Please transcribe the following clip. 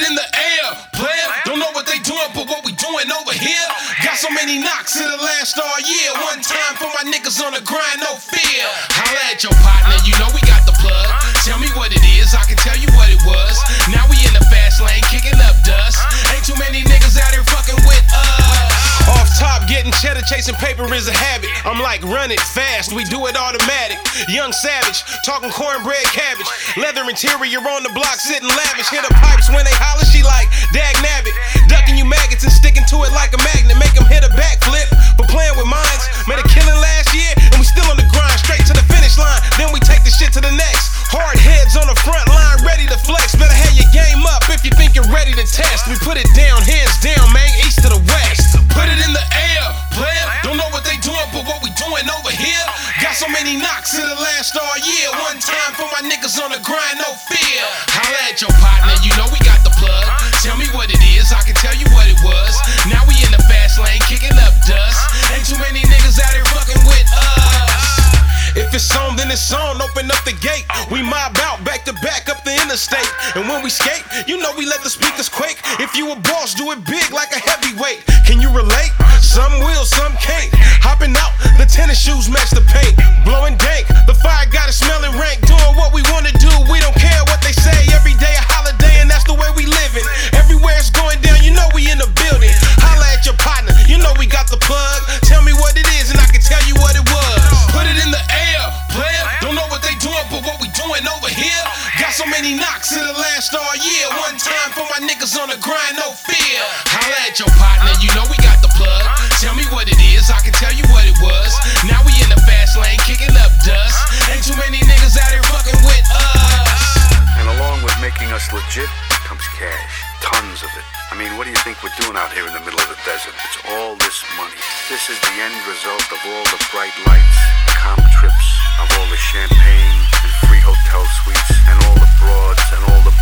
in the air, player. Don't know what they doing, but what we doing over here. Got so many knocks, it'll last all year. One time for my niggas on the grind, no fear. Holla at your partner, you know we got the plug. Tell me what it is, I can tell you what it was. Now we in the fast lane, kicking up dust. Ain't too many niggas out here fucking with us. Off top, getting cheddar, chasing paper is a habit. I'm like, run it fast, we do it automatic. Young savage, talking cornbread cabbage. Leather interior on the block, sitting lavish. Hit her pipes when they holler, she like, dag nabbit. Ducking you maggots and sticking to it like a magnet. Make them hit a backflip for playing with minds. Made a killing last year, and we still on the grind. Straight to the finish line, then we take the shit to the next. Hard heads on the front line, ready to flex. Better have your game up if you think you're ready to test. We put it down, hands down, man, east to the west. Put it in the air, player. Don't know what they doing, but what we doing over here. Got so many knocks, it'll last all year. One time for my niggas on the grind, no fear. Holla at your partner, you know we got the plug. Tell me what it is, I can tell you what it was. Now we in the fast lane, kicking up dust. Ain't too many niggas out here fucking with us. If it's on, then it's on, open up the gate. We mob out, back to back up the interstate. And when we skate, you know we let the speakers quake. If you a boss, do it big like a heavyweight. Can you relate? Some will, some can't. Hopping out, the tennis shoes match the paint. Blowing dank, the fire got it smelling rank. Doing what we wanna do, we don't care what they say. Every day a holiday and that's the way we living. Everywhere it's going down, you know we in the building. Holla at your partner, you know we got the plug. Tell me what it is and I can tell you what it was. Put it in the air, player. Don't know what they doing, but what we doing over here. Got so many knocks, it'll last all year. One time for my niggas on the grind, no fear. Holla at your partner, you know we got the plug. Tell me what it is, I can tell you what it was. Now we in the fast lane, kicking up dust. Ain't too many niggas out here fucking with us. And along with making us legit comes cash, tons of it. I mean, what do you think we're doing out here in the middle of the desert? It's all this money. This is the end result of all the bright lights, the comp trips, of all the champagne and free hotel suites, and all the broads and all the